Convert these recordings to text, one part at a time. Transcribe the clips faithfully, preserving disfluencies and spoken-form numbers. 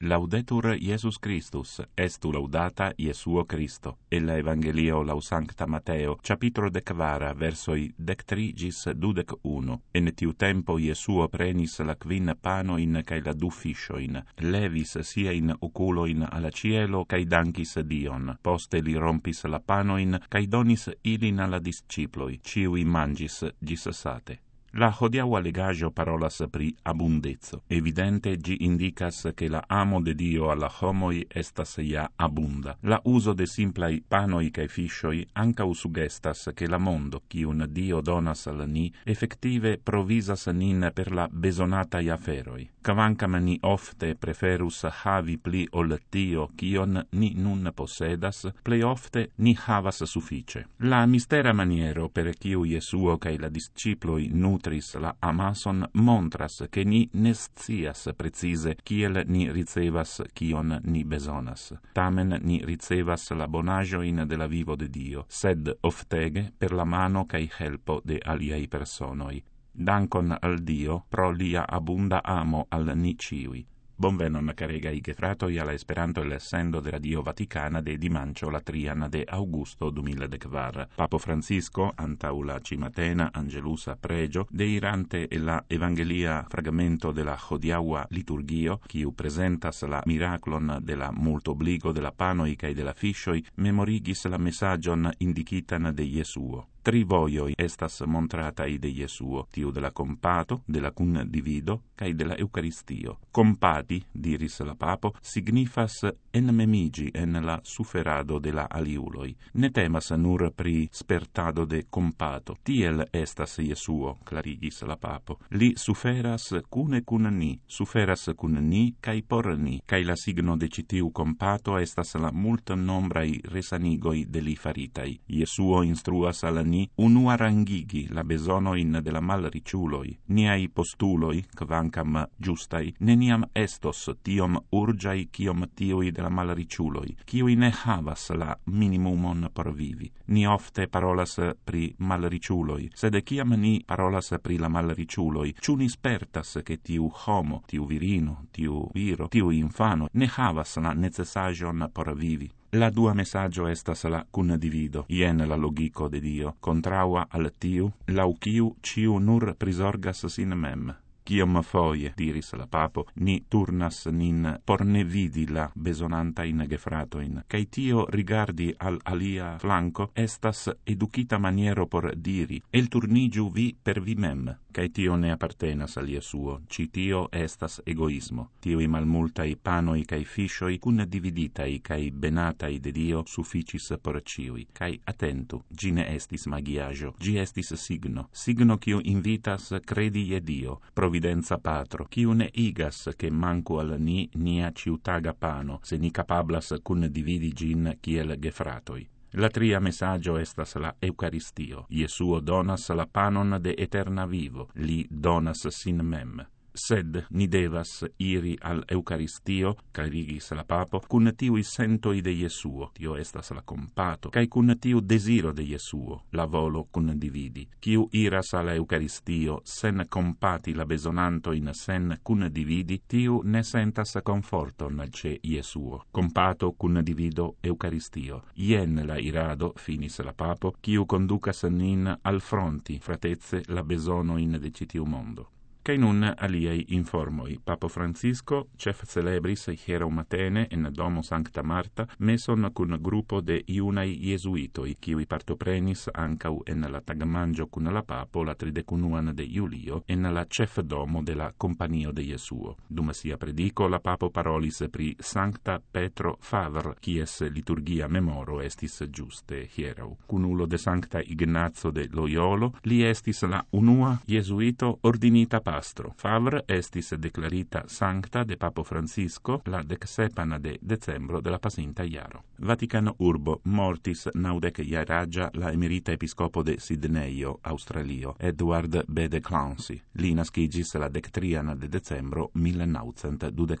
Laudetur Jesus Christus, estu laudata Iesuo Christo. Ella Evangelio lau Sancta Mateo, capitolo decvara, versoi dectri gis dudec uno. En tiu tempo Iesuo prenis la quin panoin cae la du fiscioin, levis sia in oculoin alla cielo, cae dankis Dion. Poste li rompis la panoin, cae donis ilin alla disciploi, ciui mangis gis sate. La hodiaua legajo parolas pri abundezzo. Evidente gi indicas che la amo de Dio alla homoi estas ja abunda. La uso de simplai panoi cae fiscioi ancau sugestas che la mondo, cium Dio donas al ni, effective provisas nin per la besonatai aferoi. Quancam ni ofte preferus havi pli ol tio cion ni nun possedas, plei ofte ni havas suffice. La mistera maniero per ciu Iesuo cae la disciploi nutris la amason montras che ni ne scias precise kiel ni ricevas cion ni besonas. Tamen ni ricevas la bonagioin de la vivo de Dio, sed oftege per la mano cae helpo de aliai personoi. Dankon al Dio pro lia abunda amo al ni ciui. Bonvenon caregai gefratoi alla Esperanto l'essendo de Radio Vaticana de dimancio la trian de Augusto duemiladecvar. Papo Francisco, antau la cimatena angelusa pregio, deirante e la Evangelia fragmento de la hodiaua liturgio, quiu presentas la miraclon de la multobligo de la panoi cae de la fiscioi, memorigis la messagion indicitan de Iesuo. Tri voioi estas montratai de Iesuo, tiu de la compato, de la cun divido, cae de la Eucaristio. Compati, diris la papo, signifas enmemigi en la suferado de la aliuloi. Ne temas nur pri spertado de compato. Tiel estas Iesuo, clarigis la papo. Li suferas cune cun ni, suferas cun ni cae por ni, cae la signo de citiu compato estas la multa nombrai resanigoi de li faritai. Iesuo instruas al ni unua rangigi la besonoin de la malriciuloi. Niai postuloi, quancam giustai, neniam estos tiom urgiai ciom tiui de la malriciuloi, ciui ne havas la minimumon por vivi. Ni ofte parolas pri malriciuloi, sed ciam ni parolas pri la malriciuloi, ciu ni spertas che tiu homo, tiu virino, tiu viro, tiu infano, ne havas la necessagion por vivi. La dua messaggio estas la cun divido. Ien la logico de Dio, contraua al tiu, lau ciu ciu nur prisorgas sin mem. Ciom foie, diris la papo, ni turnas nin por ne vidi la besonantain gefratoin, cae tio rigardi al alia flanco estas educita maniero por diri, el turnigiu vi per vi mem, cae tio ne appartenas al Iesuo, ci tio estas egoismo. Tioi malmultai panoi cae fiscioi cun dividitai cae benatai de Dio sufficis por ciui, cae attentu, gi ne estis magiajo, gi estis signo, signo cio invitas credi je Dio, providenza patro, quiu ne igas che mancu al ni nia ciutaga pano, se ni capablas cun dividi gin kiel gefratoi. La tria messaggio estas la Eucaristio. Iesuo donas la panon de eterna vivo, li donas sin mem. Sed ni devas iri al Eucaristio, clarigis la papo, cun tiui sentoi de Iesuo, tio estas la compato, cae cun tiu desiro de Iesuo, la volo cun dividi. Ciu iras al Eucaristio sen compati la besonantoin sen cun dividi, tiu ne sentas conforton ce Iesuo. Compato cun divido Eucaristio. Ien la irado, finis la papo, ciu conducas nin al fronti, fratezze, la besonoin de citiu mondo. Cae nun aliei informoi. Papo Francisco cef celebris hieraum matene in domo Sancta Marta meson cun gruppo de iunai iesuitoi, kiui partoprenis ancau en la tagamangio cun la papo la tridecunuan de Iulio en la cef domo de la Companio de Iesuo. Dum sia predico la papo parolis pri Sancta Petro Favr, quies liturgia memoro estis giuste hierau. Cunulo de Sancta Ignazio de Loiolo, li estis la unua iesuito ordinita pastro. Favr estis declarita sancta de Papo Francisco la decsepan de decembro de la pasinta iaro. Vaticano urbo mortis naudec iaragia la emerita episcopo de Sidneio, Australio, Edward B. de Clancy. Li nascigis la dectrian de decembro millenaŭcent dudek tri.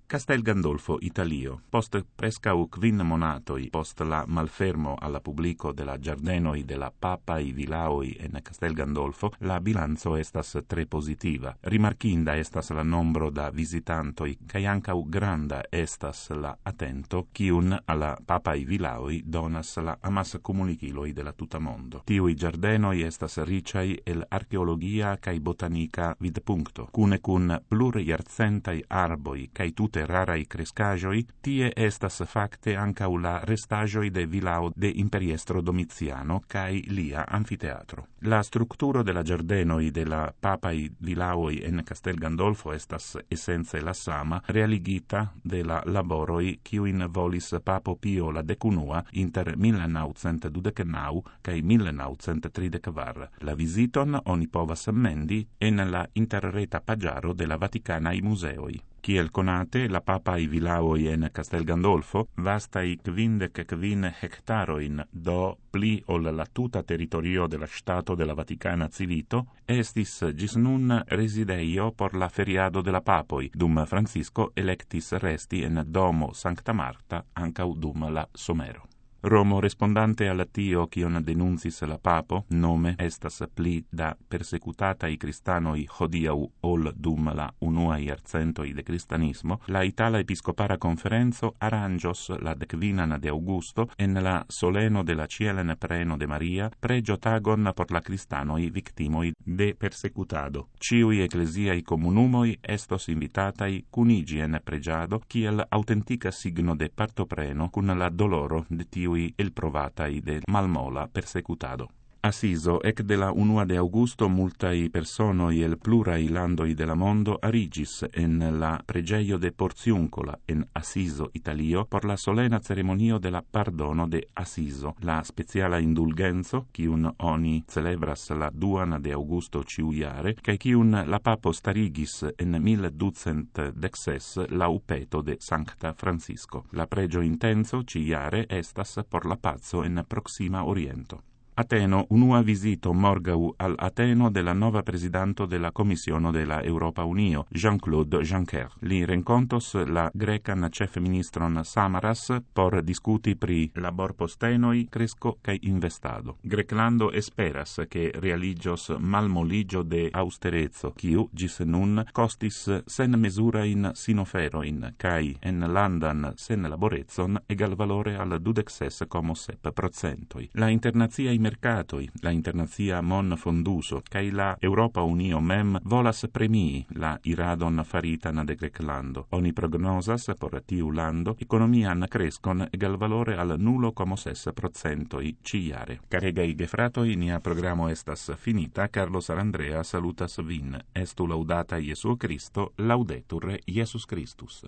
Castel Gandolfo, Italio, post prescau quin monatoi post la malfermo alla publico de la giardenoi de la papai vilaoi en Castel Gandolfo, la bilanzo estas tre positiva. Rimarkinda estas la nombro da visitantoi, cae ancau granda estas la atento, ciun alla papai vilaoi donas la amas comuniciloi de la tuta mondo. Tiui giardenoi estas ricai el archeologia cae botanica vidpuncto, cune cun plur iarcentai arboi cae tute rarai crescagioi, tie estas facte ancau la restagioi de vilao de imperiestro Domitiano cae lia anfiteatro. La structuro de la giardenoi de la papai vilaoi en Castel Gandolfo estas essence la sama, realigita de la laboroi ciuin volis Papo Pio la decunua inter mille naŭcent dudek naŭ cae mille naŭcent tridek kvar. La visiton oni povas mendi en la interreta pagiaro de la Vaticanai museoi. Kiel conate, la papai vilaoi en Castel Gandolfo, vastai kvindek kvin hectaroin, do pli ol la tuta territorio de la Stato de la Vaticana Civito, estis gis nun resideio por la feriado de la papoi, dum Francisco electis resti en domo Sancta Marta ancau dum la somero. Romo respondante al tio cion denuncis la papo, nome estas pli da persecutatai cristanoi hodiau ol dum la unua iarcentoi de cristianismo, la Itala Episcopara Conferenzo arrangios la decvinan de Augusto en la soleno de la Cielen Preno de Maria pregio tagon por la cristanoi victimoi de persecutado. Ciui ecclesiai comunumoi estos invitatai cunigi en pregiado kiel autentica signo de partopreno cun la doloro de tiu il provatai de malmola persecutado. Asiso, ec de la unua de Augusto, multai personoi el plurai landoi de la mondo arigis en la pregeio de Porziuncola en Asiso, Italio, por la solena ceremonio de la pardono de Asiso, la speciala indulgenzo, ciun oni celebras la duan de Augusto ciuiare, cae ciun la papo starigis en mille ducent dexes la upeto de Sancta Francisco. La pregio intenso ciiare estas por la pazzo en Proxima Oriento. Ateno, unua visito morgau al Ateno de la nova presidanto de la Commissiono de la Europa Unio, Jean-Claude Juncker. Li rencontos la grecan chefministron Samaras por discuti pri labor postenoi, cresco cae investado. Greclando esperas che realigios malmoligio de austerezzo, quiu gis nun costis sen mesurain sinoferoin, cae en landan sen laborezzon egal valore al dudexes como sep procentoi. La internazia mercatoi, la internazia mon fonduso, cae la Europa Unio mem volas premii la iradon faritan de Greclando. Oni prognosas por tiu lando economian crescon egal valore al nulo como ses procentoi ciare. Caregai gefratoi, nia programo estas finita. Carlos Arandrea salutas vin. Estu laudata Iesu Cristo, laudetur Iesus Christus.